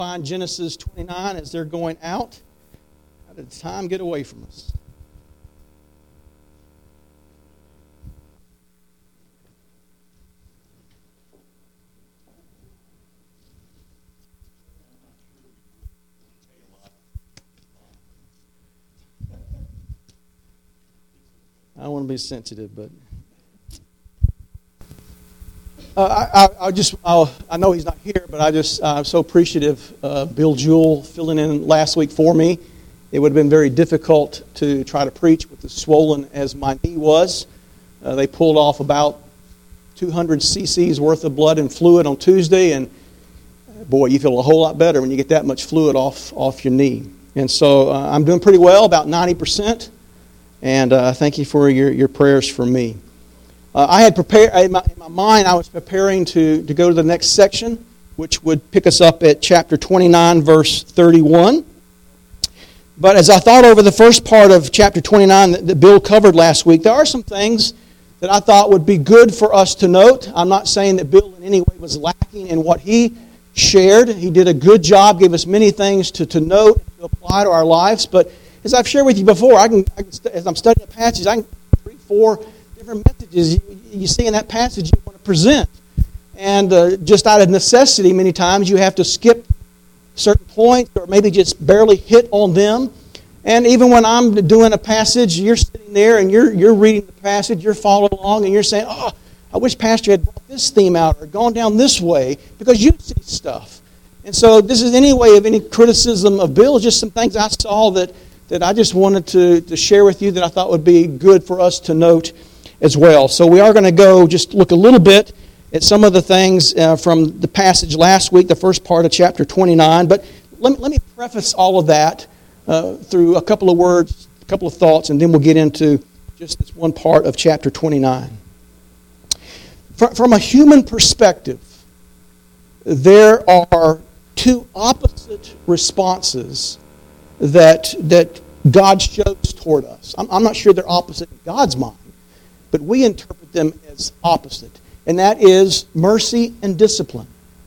find Genesis 29 as they're going out. How did time get away from us? I don't want to be sensitive, but I know he's not here, but I'm so appreciative. Bill Jewell filling in last week for me. It would have been very difficult to try to preach with as swollen as my knee was. They pulled off about 200 cc's worth of blood and fluid on Tuesday, and boy, you feel a whole lot better when you get that much fluid off your knee. And so I'm doing pretty well, about 90%. And thank you for your prayers for me. I had prepared, in my mind, I was preparing to go to the next section, which would pick us up at chapter 29, verse 31. But as I thought over the first part of chapter 29 that Bill covered last week, there are some things that I thought would be good for us to note. I'm not saying that Bill in any way was lacking in what he shared. He did a good job, gave us many things to note, to apply to our lives. But as I've shared with you before, as I'm studying a passage, I can 3-4 different messages you see in that passage you want to present. And just out of necessity, many times you have to skip certain points or maybe just barely hit on them. And even when I'm doing a passage, you're sitting there and you're reading the passage, you're following along, and you're saying, "Oh, I wish Pastor had brought this theme out or gone down this way," because you see stuff. And so this is any way of any criticism of Bill, just some things I saw that I just wanted to share with you that I thought would be good for us to note as well. So we are going to go just look a little bit at some of the things from the passage last week, the first part of chapter 29. But let me preface all of that through a couple of words, a couple of thoughts, and then we'll get into just this one part of chapter 29. From a human perspective, there are two opposite responses that God shows toward us. I'm not sure they're opposite in God's mind, but we interpret them as opposite. And that is mercy and discipline.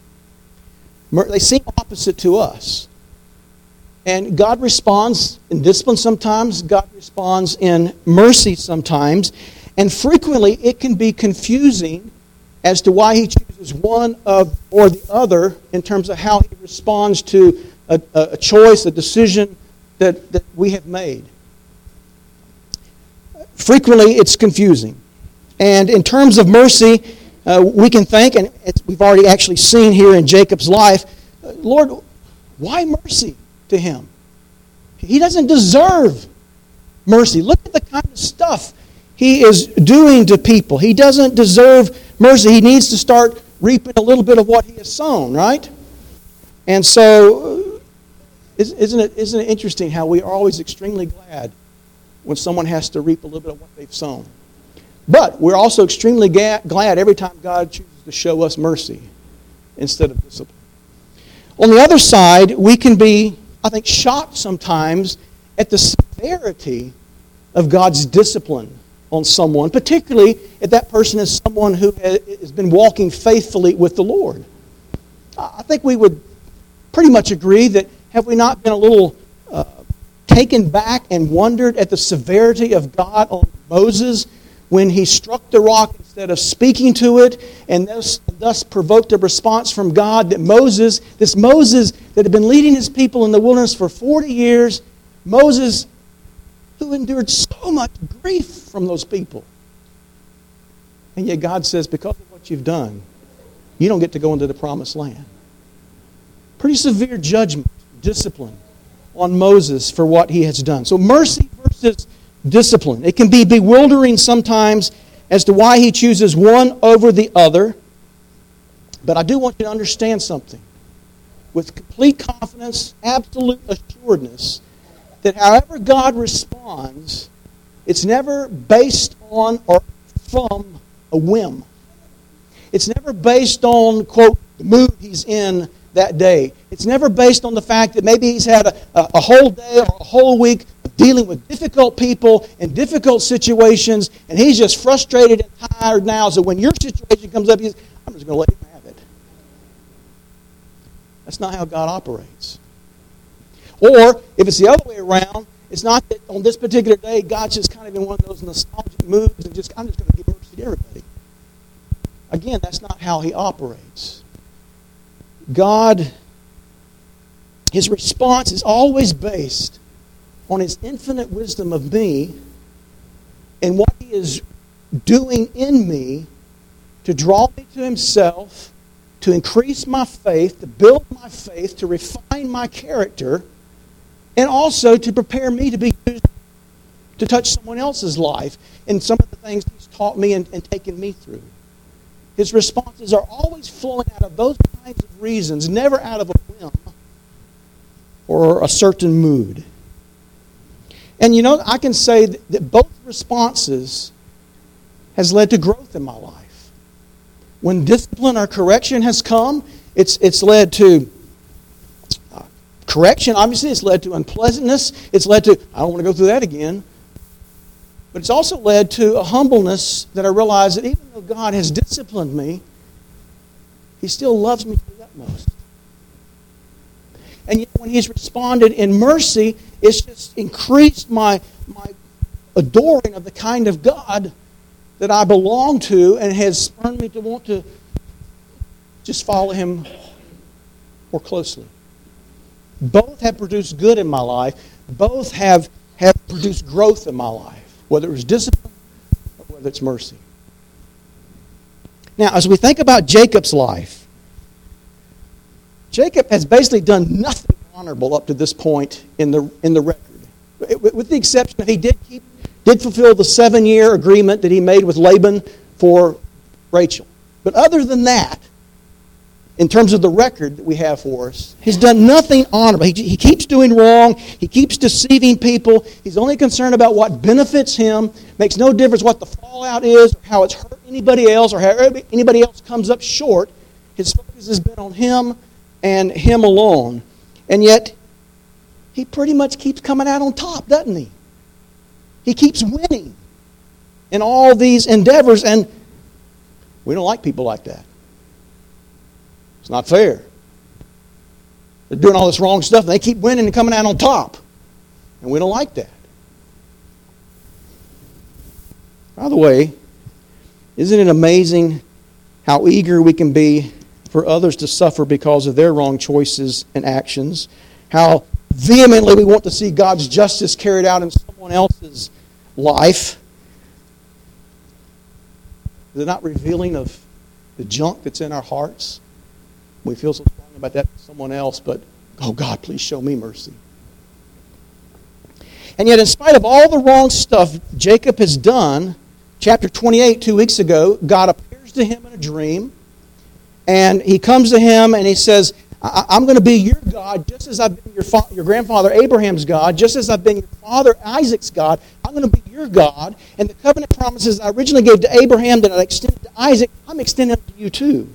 They seem opposite to us. And God responds in discipline sometimes. God responds in mercy sometimes. And frequently it can be confusing as to why He chooses one or the other in terms of how He responds to a choice, a decision that we have made. Frequently it's confusing. And in terms of mercy, we can think, and we've already actually seen here in Jacob's life, Lord, why mercy to him? He doesn't deserve mercy. Look at the kind of stuff he is doing to people. He doesn't deserve mercy. He needs to start reaping a little bit of what he has sown, right? And so, isn't it interesting how we are always extremely glad when someone has to reap a little bit of what they've sown? But we're also extremely glad every time God chooses to show us mercy instead of discipline. On the other side, we can be, I think, shocked sometimes at the severity of God's discipline on someone, particularly if that person is someone who has been walking faithfully with the Lord. I think we would pretty much agree that have we not been a little taken back and wondered at the severity of God on Moses when he struck the rock instead of speaking to it, and thus provoked a response from God that this Moses that had been leading his people in the wilderness for 40 years, Moses who endured so much grief from those people. And yet God says, because of what you've done, you don't get to go into the promised land. Pretty severe judgment, discipline on Moses for what he has done. So mercy versus discipline. It can be bewildering sometimes as to why he chooses one over the other. But I do want you to understand something. With complete confidence, absolute assuredness, that however God responds, it's never based on or from a whim. It's never based on, quote, the mood he's in that day. It's never based on the fact that maybe he's had a whole day or a whole week dealing with difficult people and difficult situations, and he's just frustrated and tired now. So when your situation comes up, I'm just going to let him have it. That's not how God operates. Or, if it's the other way around, it's not that on this particular day, God's just kind of in one of those nostalgic moods and I'm just going to give mercy to everybody. Again, that's not how He operates. God, His response is always based on His infinite wisdom of me and what He is doing in me to draw me to Himself, to increase my faith, to build my faith, to refine my character, and also to prepare me to be used to touch someone else's life in some of the things He's taught me and taken me through. His responses are always flowing out of those kinds of reasons, never out of a whim or a certain mood. And I can say that both responses has led to growth in my life. When discipline or correction has come, it's led to correction. Obviously, it's led to unpleasantness. It's led to, I don't want to go through that again. But it's also led to a humbleness that I realize that even though God has disciplined me, He still loves me to the utmost. And yet when He's responded in mercy, it's just increased my adoring of the kind of God that I belong to and has spurred me to want to just follow Him more closely. Both have produced good in my life. Both have produced growth in my life. Whether it was discipline or whether it's mercy. Now, as we think about Jacob's life, Jacob has basically done nothing honorable up to this point in the record. With the exception that he did fulfill the 7-year agreement that he made with Laban for Rachel. But other than that, in terms of the record that we have for us, he's done nothing honorable. He keeps doing wrong. He keeps deceiving people. He's only concerned about what benefits him. Makes no difference what the fallout is or how it's hurt anybody else or how anybody else comes up short. His focus has been on him and him alone. And yet, he pretty much keeps coming out on top, doesn't he? He keeps winning in all these endeavors, and we don't like people like that. It's not fair. They're doing all this wrong stuff, and they keep winning and coming out on top. And we don't like that. By the way, isn't it amazing how eager we can be for others to suffer because of their wrong choices and actions? How vehemently we want to see God's justice carried out in someone else's life? Is it not revealing of the junk that's in our hearts? We feel so strong about that to someone else, but, oh God, please show me mercy. And yet, in spite of all the wrong stuff Jacob has done, chapter 28, 2 weeks ago, God appears to him in a dream, and He comes to him and He says, I'm going to be your God just as I've been your grandfather Abraham's God, just as I've been your father Isaac's God. I'm going to be your God, and the covenant promises I originally gave to Abraham that I extended to Isaac, I'm extending them to you too.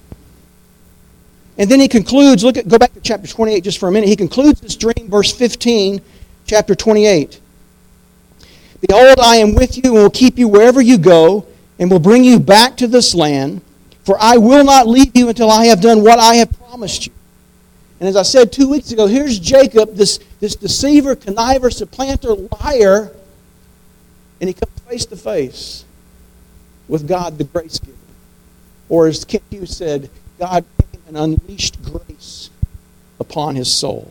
And then he concludes, go back to chapter 28 just for a minute. He concludes this dream, verse 15, chapter 28. Behold, I am with you and will keep you wherever you go and will bring you back to this land, for I will not leave you until I have done what I have promised you. And as I said 2 weeks ago, here's Jacob, this deceiver, conniver, supplanter, liar, and he comes face to face with God, the grace giver. Or as Kent Hughes said, God came and unleashed grace upon his soul.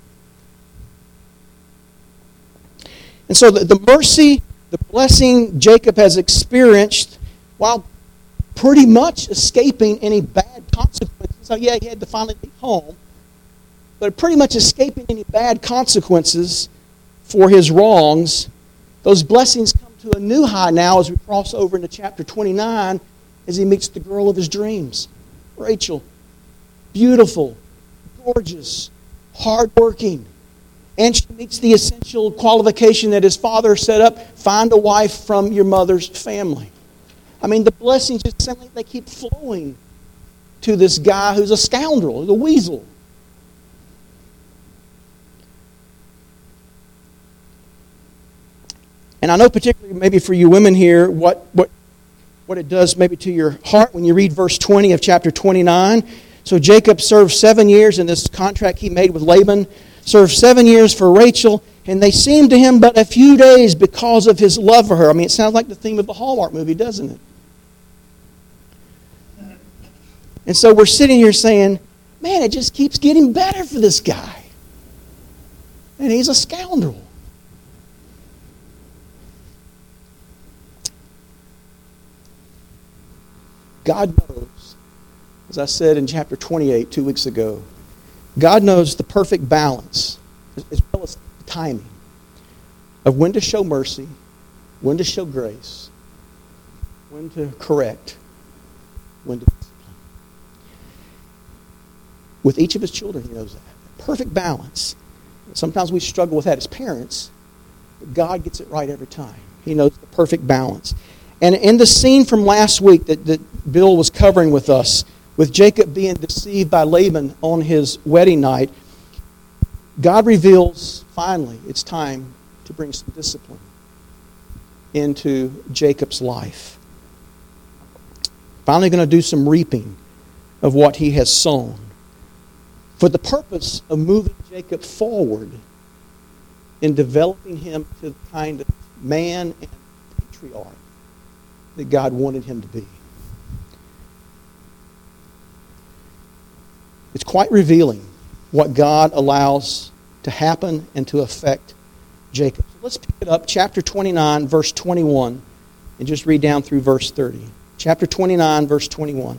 And so the mercy, the blessing Jacob has experienced, while pretty much escaping any bad consequences. So yeah, he had to finally leave home, but pretty much escaping any bad consequences for his wrongs. Those blessings come to a new high now as we cross over into chapter 29 as he meets the girl of his dreams. Rachel, beautiful, gorgeous, hardworking. And she meets the essential qualification that his father set up, find a wife from your mother's family. I mean, the blessings just seem like they keep flowing to this guy who's a scoundrel, who's a weasel. And I know particularly maybe for you women here, what it does maybe to your heart when you read verse 20 of chapter 29. So Jacob served 7 years in this contract he made with Laban, served 7 years for Rachel, and they seemed to him but a few days because of his love for her. I mean, it sounds like the theme of a Hallmark movie, doesn't it? And so we're sitting here saying, man, it just keeps getting better for this guy. And he's a scoundrel. God knows, as I said in chapter 28 2 weeks ago, God knows the perfect balance, as well as the timing, of when to show mercy, when to show grace, when to correct, when to discipline. With each of his children, he knows that. Perfect balance. Sometimes we struggle with that as parents, but God gets it right every time. He knows the perfect balance. And in the scene from last week that Bill was covering with us, with Jacob being deceived by Laban on his wedding night, God reveals, finally, it's time to bring some discipline into Jacob's life. Finally going to do some reaping of what he has sown, for the purpose of moving Jacob forward in developing him to the kind of man and patriarch that God wanted him to be. It's quite revealing what God allows to happen and to affect Jacob. So let's pick it up, chapter 29, verse 21, and just read down through verse 30. Chapter 29, verse 21.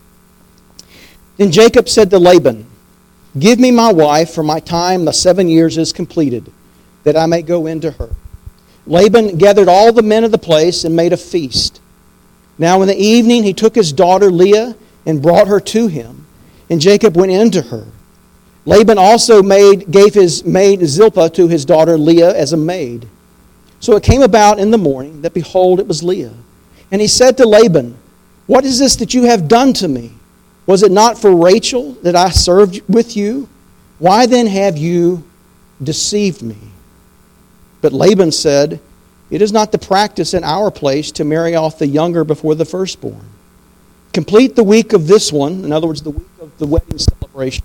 Then Jacob said to Laban, "Give me my wife, for my time, the 7 years, is completed, that I may go into her." Laban gathered all the men of the place and made a feast. Now in the evening he took his daughter Leah and brought her to him, and Jacob went into her. Laban also gave his maid Zilpah to his daughter Leah as a maid. So it came about in the morning that, behold, it was Leah. And he said to Laban, "What is this that you have done to me? Was it not for Rachel that I served with you? Why then have you deceived me?" But Laban said, "It is not the practice in our place to marry off the younger before the firstborn. Complete the week of this one," in other words, the week of the wedding celebration,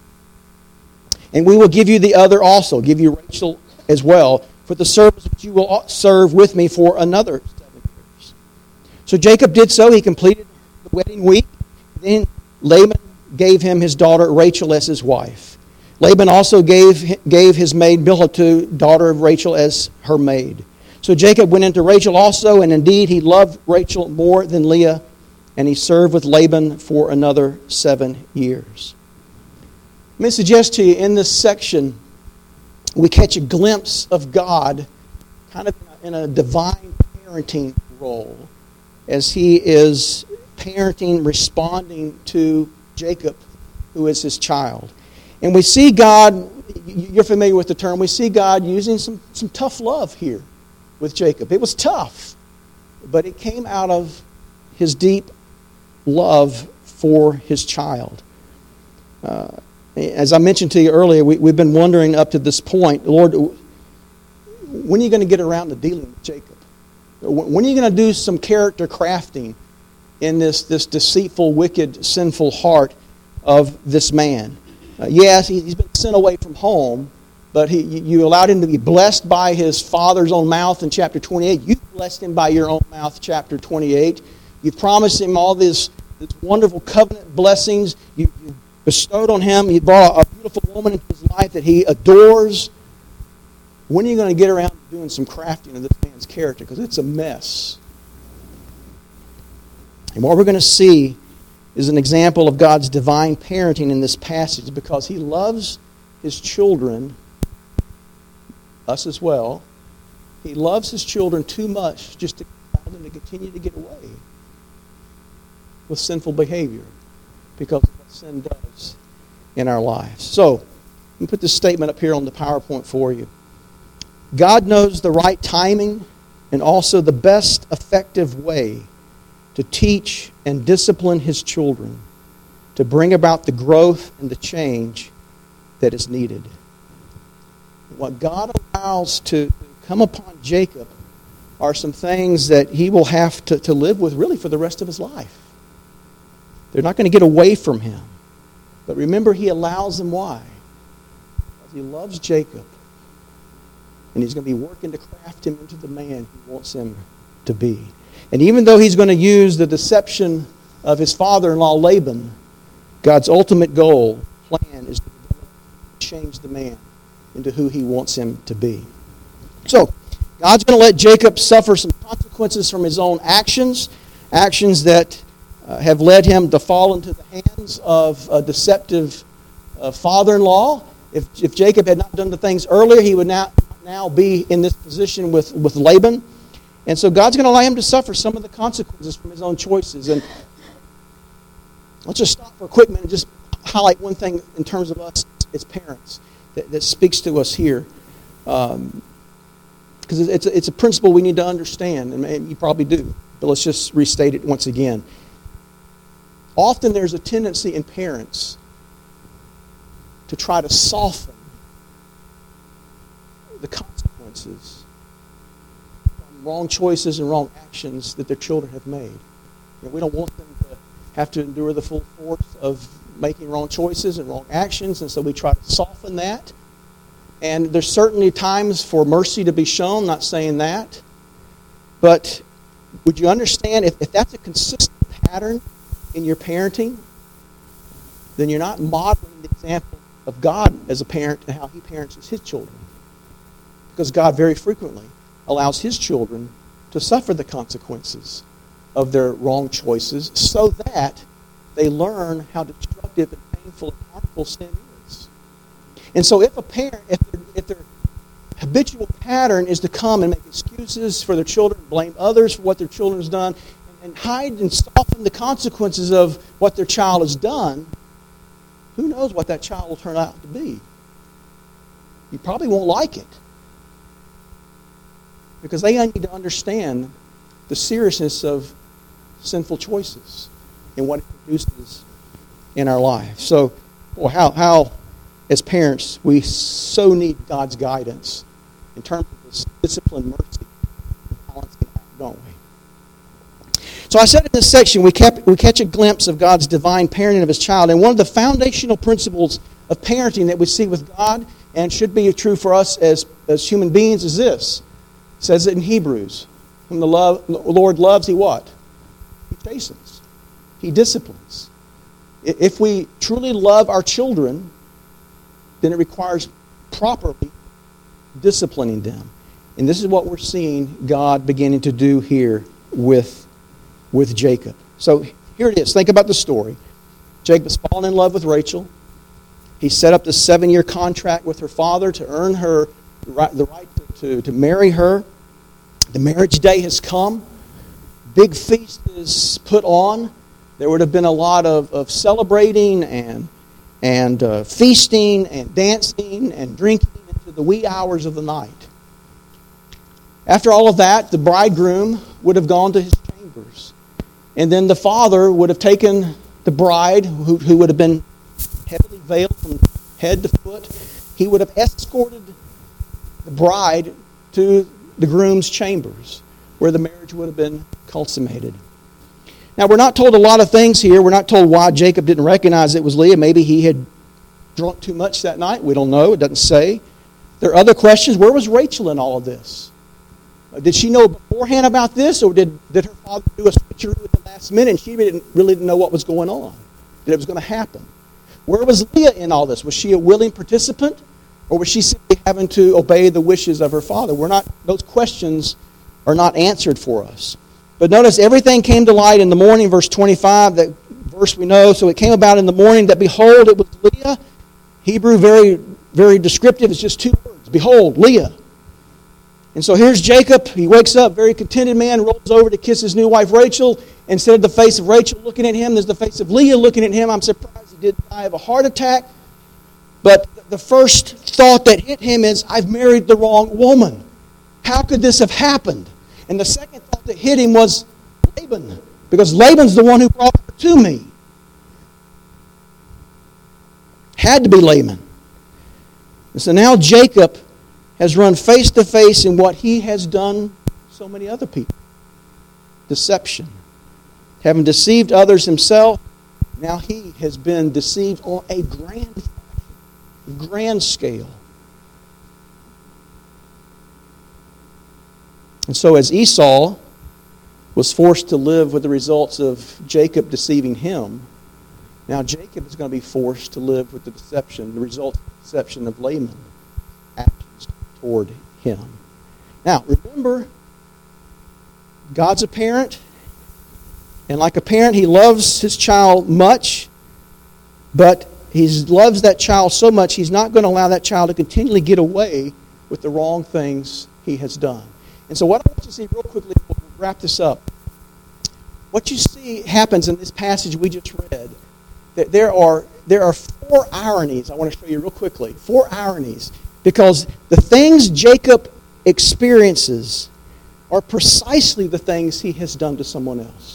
"and we will give you the other also," give you Rachel as well, "for the service which you will serve with me for another 7 years." So Jacob did so. He completed the wedding week. Then Laban gave him his daughter Rachel as his wife. Laban also gave his maid Bilhah, to daughter of Rachel, as her maid. So Jacob went into Rachel also, and indeed he loved Rachel more than Leah, and he served with Laban for another 7 years. Let me suggest to you, in this section, we catch a glimpse of God kind of in a divine parenting role, as he is parenting, responding to Jacob, who is his child. And we see God, you're familiar with the term, we see God using some tough love here with Jacob. It was tough, but it came out of his deep love for his child. As I mentioned to you earlier, we've been wondering up to this point, Lord, when are you going to get around to dealing with Jacob? When are you going to do some character crafting in this deceitful, wicked, sinful heart of this man? Yes, he's been sent away from home, but you allowed him to be blessed by his father's own mouth in chapter 28. You blessed him by your own mouth, chapter 28. You promised him all this wonderful covenant blessings. You bestowed on him. You brought a beautiful woman into his life that he adores. When are you going to get around to doing some crafting of this man's character? Because it's a mess. And what we're going to see is an example of God's divine parenting in this passage, because he loves his children, us as well. He loves his children too much just to allow them to continue to get away with sinful behavior, because of what sin does in our lives. So, let me put this statement up here on the PowerPoint for you. God knows the right timing and also the best effective way to teach and discipline his children to bring about the growth and the change that is needed. What God allows to come upon Jacob are some things that he will have to live with really for the rest of his life. They're not going to get away from him. But remember, he allows them. Why? Because he loves Jacob. And he's going to be working to craft him into the man he wants him to be. And even though he's going to use the deception of his father-in-law Laban, God's ultimate goal, plan, is to change the man into who he wants him to be. So, God's going to let Jacob suffer some consequences from his own actions that have led him to fall into the hands of a deceptive father-in-law. If Jacob had not done the things earlier, he would now be in this position with Laban. And so God's going to allow him to suffer some of the consequences from his own choices. And let's just stop for a quick minute and just highlight one thing in terms of us as parents that speaks to us here. Because it's a principle we need to understand, and you probably do. But let's just restate it once again. Often there's a tendency in parents to try to soften the consequences from wrong choices and wrong actions that their children have made. We don't want them to have to endure the full force of making wrong choices and wrong actions, and so we try to soften that. And there's certainly times for mercy to be shown, not saying that. But would you understand, if that's a consistent pattern in your parenting, then you're not modeling the example of God as a parent and how he parents his children. Because God very frequently allows his children to suffer the consequences of their wrong choices so that they learn how destructive and painful and harmful sin is. And so if a parent, if their habitual pattern is to come and make excuses for their children, blame others for what their children has done, and hide and soften the consequences of what their child has done, who knows what that child will turn out to be? You probably won't like it. Because they need to understand the seriousness of sinful choices and what it produces in our life. So, how as parents, we so need God's guidance in terms of this discipline, mercy, and balancing act, don't we? So I said in this section, we catch a glimpse of God's divine parenting of his child. And one of the foundational principles of parenting that we see with God, and should be true for us as human beings, is this. It says it in Hebrews. Whom the Lord loves, he what? He chastens. He disciplines. If we truly love our children, then it requires properly disciplining them. And this is what we're seeing God beginning to do here with Jacob. So here it is. Think about the story. Jacob's fallen in love with Rachel. He set up this 7-year contract with her father to earn her the right to marry her. The marriage day has come. Big feast is put on. There would have been a lot of celebrating and feasting and dancing and drinking into the wee hours of the night. After all of that, the bridegroom would have gone to his chambers. And then the father would have taken the bride, who would have been heavily veiled from head to foot. He would have escorted the bride to the groom's chambers, where the marriage would have been consummated. Now, we're not told a lot of things here. We're not told why Jacob didn't recognize it was Leah. Maybe he had drunk too much that night. We don't know. It doesn't say. There are other questions. Where was Rachel in all of this? Did she know beforehand about this, or did her father do a switcheroo at the last minute and she really didn't know what was going on, that it was going to happen? Where was Leah in all this? Was she a willing participant, or was she simply having to obey the wishes of her father? Those questions are not answered for us. But notice, everything came to light in the morning, verse 25, that verse we know. So it came about in the morning that, behold, it was Leah. Hebrew, very, very descriptive. It's just 2 words. Behold, Leah. And so here's Jacob. He wakes up, very contented man, rolls over to kiss his new wife Rachel. Instead of the face of Rachel looking at him, there's the face of Leah looking at him. I'm surprised he didn't die of a heart attack. But the first thought that hit him is, I've married the wrong woman. How could this have happened? And the second thought that hit him was Laban, because Laban's the one who brought her to me. Had to be Laban. And so now Jacob has run face to face in what he has done so many other people. Deception. Having deceived others himself, Now he has been deceived on a grand scale. And so as Esau was forced to live with the results of Jacob deceiving him, now Jacob is going to be forced to live with the result of the deception of Laban's actions toward him. Now, remember, God's a parent, and like a parent, he loves his child much, but he loves that child so much, he's not going to allow that child to continually get away with the wrong things he has done. And so what I want you to see real quickly, we'll wrap this up. What you see happens in this passage we just read, that there are 4 ironies I want to show you real quickly. 4 ironies. Because the things Jacob experiences are precisely the things he has done to someone else.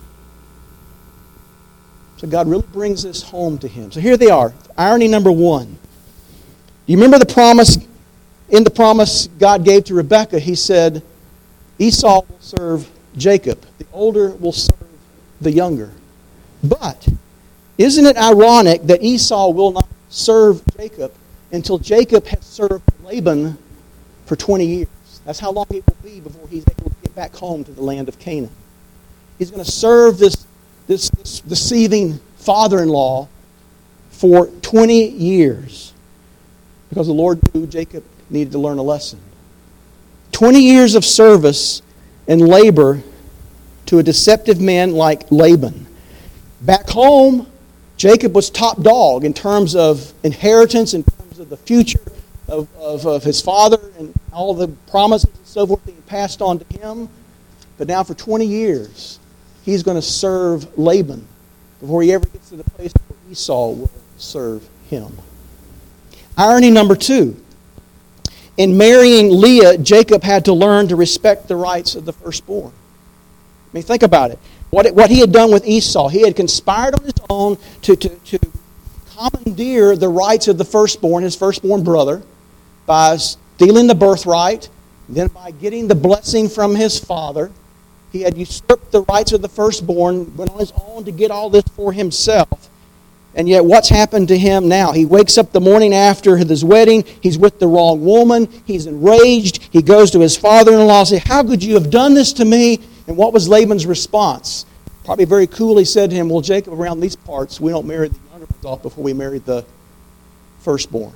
So God really brings this home to him. So here they are. Irony number 1. You remember the promise? In the promise God gave to Rebekah, he said, Esau will serve Jacob. The older will serve the younger. But isn't it ironic that Esau will not serve Jacob until Jacob has served Laban for 20 years? That's how long it will be before he's able to get back home to the land of Canaan. He's going to serve this deceiving father-in-law for 20 years because the Lord knew Jacob needed to learn a lesson. 20 years of service and labor to a deceptive man like Laban. Back home, Jacob was top dog in terms of inheritance, in terms of the future of his father and all the promises and so forth being passed on to him. But now for 20 years, he's going to serve Laban before he ever gets to the place where Esau will serve him. Irony number 2. In marrying Leah, Jacob had to learn to respect the rights of the firstborn. I mean, think about it. What he had done with Esau, he had conspired on his own to commandeer the rights of the firstborn, his firstborn brother, by stealing the birthright, then by getting the blessing from his father. He had usurped the rights of the firstborn, went on his own to get all this for himself. And yet what's happened to him now? He wakes up the morning after his wedding. He's with the wrong woman. He's enraged. He goes to his father-in-law and says, how could you have done this to me? And what was Laban's response? Probably very coolly said to him, well, Jacob, around these parts, we don't marry the younger ones off before we marry the firstborn.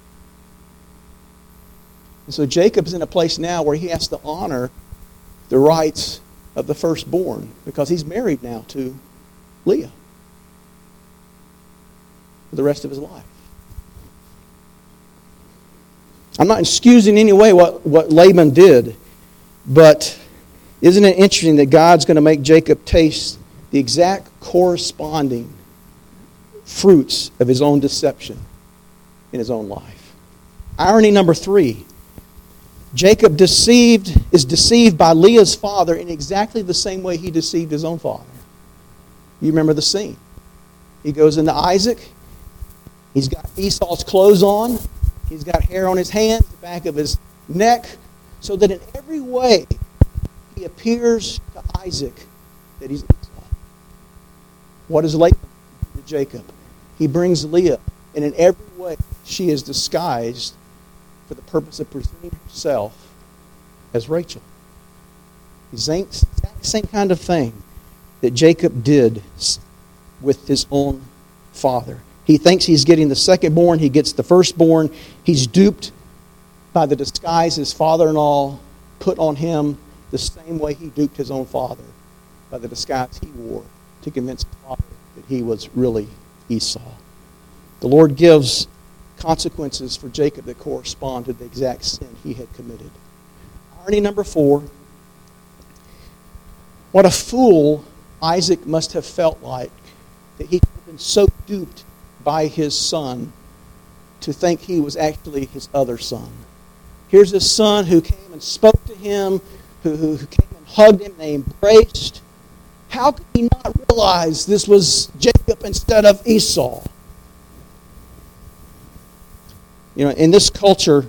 And so Jacob's in a place now where he has to honor the rights of the firstborn because he's married now to Leah for the rest of his life. I'm not excusing in any way what Laban did, but isn't it interesting that God's going to make Jacob taste the exact corresponding fruits of his own deception in his own life? Irony number 3. Jacob is deceived by Leah's father in exactly the same way he deceived his own father. You remember the scene. He goes into Isaac. He's got Esau's clothes on. He's got hair on his hands, the back of his neck, so that in every way he appears to Isaac that he's Esau. What does Laban do to Jacob? He brings Leah, and in every way she is disguised for the purpose of presenting herself as Rachel. The exact same kind of thing that Jacob did with his own father. He thinks he's getting the secondborn. He gets the firstborn. He's duped by the disguise his father-in-law put on him the same way he duped his own father by the disguise he wore to convince his father that he was really Esau. The Lord gives consequences for Jacob that correspond to the exact sin he had committed. Irony number 4. What a fool Isaac must have felt like that he could have been so duped by his son to think he was actually his other son. Here's this son who came and spoke to him, who came and hugged him, they embraced. How could he not realize this was Jacob instead of Esau? You know, in this culture,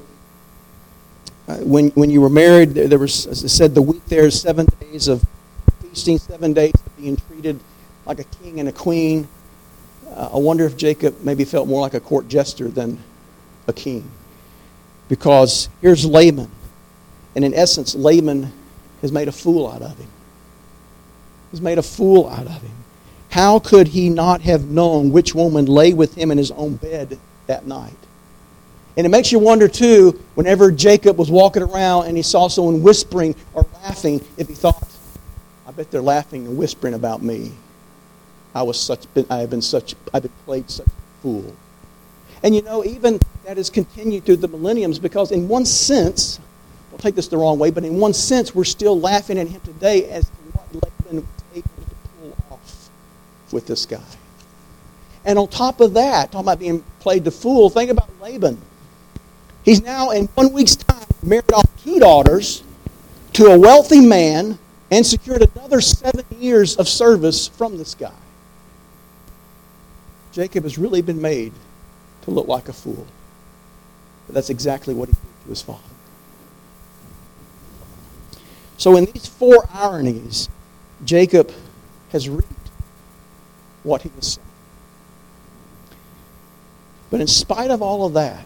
when you were married, there was, as I said, the week there is 7 days of feasting, 7 days of being treated like a king and a queen. I wonder if Jacob maybe felt more like a court jester than a king. Because here's Laban. And in essence, Laban has made a fool out of him. He's made a fool out of him. How could he not have known which woman lay with him in his own bed that night? And it makes you wonder, too, whenever Jacob was walking around and he saw someone whispering or laughing, if he thought, I bet they're laughing and whispering about me. I've been played such a fool. And even that has continued through the millenniums, because in one sense, don't take this the wrong way, but in one sense, we're still laughing at him today as to what Laban was able to pull off with this guy. And on top of that, talking about being played the fool, think about Laban. He's now, in 1 week's time, married off 2 daughters to a wealthy man and secured another 7 years of service from this guy. Jacob has really been made to look like a fool. But that's exactly what he did to his father. So in these 4 ironies, Jacob has reaped what he was sowing. But in spite of all of that,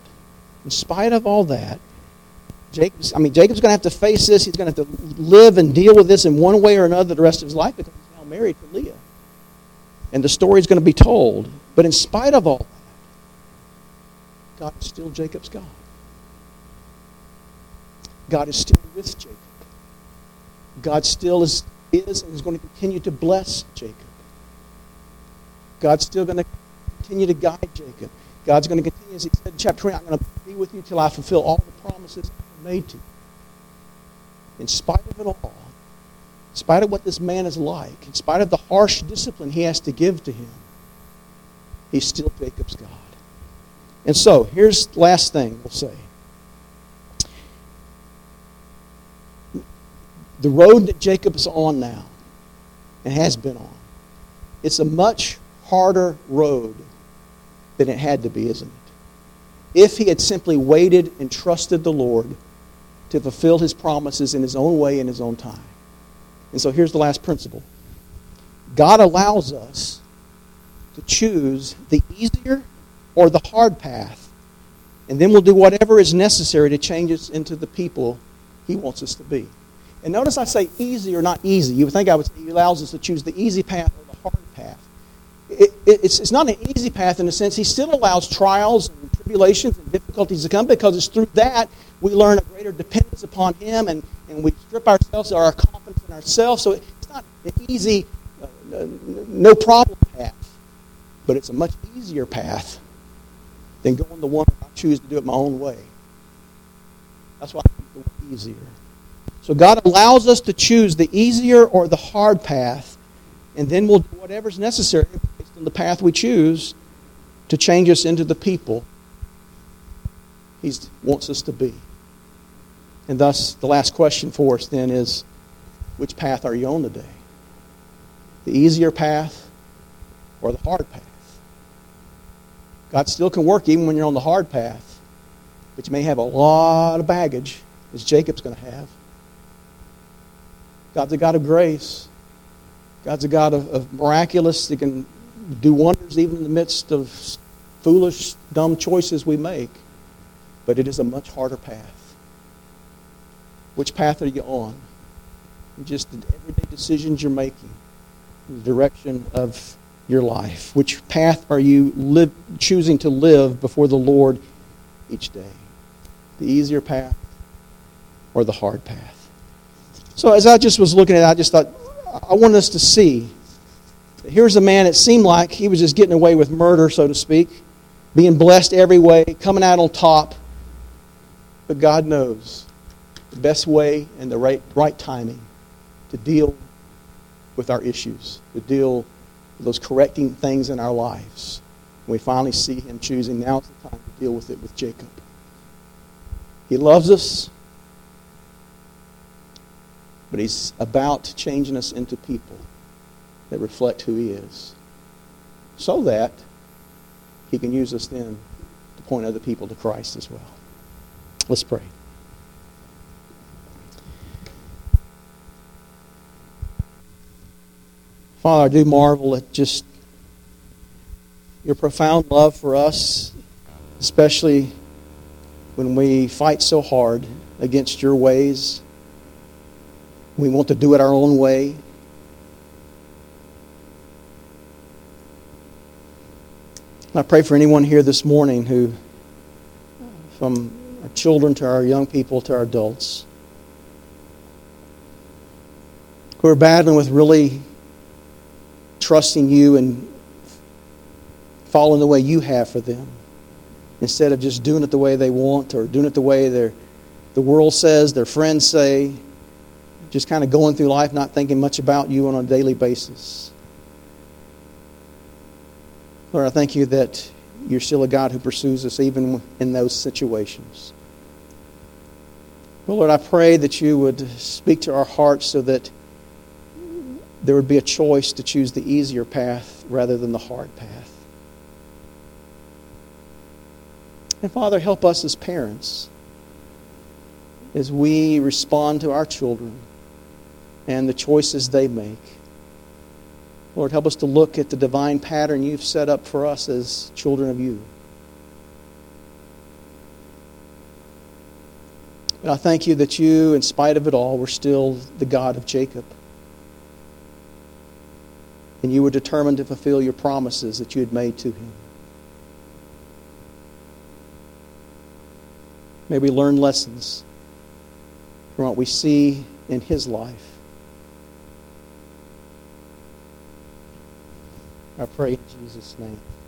Jacob's going to have to face this. He's going to have to live and deal with this in one way or another the rest of his life, because he's now married to Leah. And the story's going to be told. But in spite of all that, God is still Jacob's God. God is still with Jacob. God still is and is going to continue to bless Jacob. God's still going to continue to guide Jacob. God's going to continue, as he said in chapter 20, I'm going to be with you till I fulfill all the promises I've made to you. In spite of it all, in spite of what this man is like, in spite of the harsh discipline he has to give to him, he's still Jacob's God. And so, here's the last thing we'll say. The road that Jacob is on now, and has been on, it's a much harder road than it had to be, isn't it? If he had simply waited and trusted the Lord to fulfill his promises in his own way, in his own time. And so here's the last principle. God allows us to choose the easier or the hard path, and then we'll do whatever is necessary to change us into the people he wants us to be. And notice I say easy or not easy. You would think I would say he allows us to choose the easy path or the hard path. It's not an easy path in a sense. He still allows trials and tribulations and difficulties to come, because it's through that we learn a greater dependence upon him, and we strip ourselves of our confidence in ourselves. So it's not an easy, no problem path, but it's a much easier path than going the one I choose to do it my own way. That's why I think the one easier. So God allows us to choose the easier or the hard path, and then we'll do whatever's necessary based on the path we choose to change us into the people He wants us to be. And thus, the last question for us then is, which path are you on today? The easier path or the hard path? God still can work even when you're on the hard path, but you may have a lot of baggage, as Jacob's going to have. God's a God of grace. God's a God of miraculous that can do wonders even in the midst of foolish, dumb choices we make. But it is a much harder path. Which path are you on? Just the everyday decisions you're making, the direction of your life. Which path are you choosing to live before the Lord each day? The easier path or the hard path? So as I just was looking at it, I just thought, I want us to see that here's a man, it seemed like he was just getting away with murder, so to speak, being blessed every way, coming out on top. But God knows the best way and the right timing to deal with our issues, to deal with those correcting things in our lives. And we finally see Him choosing, now's the time to deal with it with Jacob. He loves us, but He's about changing us into people that reflect who He is, so that He can use us then to point other people to Christ as well. Let's pray. Father, I do marvel at just your profound love for us, especially when we fight so hard against your ways. We want to do it our own way. I pray for anyone here this morning who, from our children to our young people to our adults, who are battling with really trusting you and following the way you have for them, instead of just doing it the way they want or doing it the way the world says, their friends say, just kind of going through life not thinking much about you on a daily basis. Lord, I thank you that you're still a God who pursues us even in those situations. Well, Lord, I pray that you would speak to our hearts so that there would be a choice to choose the easier path rather than the hard path. And Father, help us as parents as we respond to our children and the choices they make. Lord, help us to look at the divine pattern you've set up for us as children of you. And I thank you that you, in spite of it all, were still the God of Jacob. And you were determined to fulfill your promises that you had made to him. May we learn lessons from what we see in his life. I pray in Jesus' name.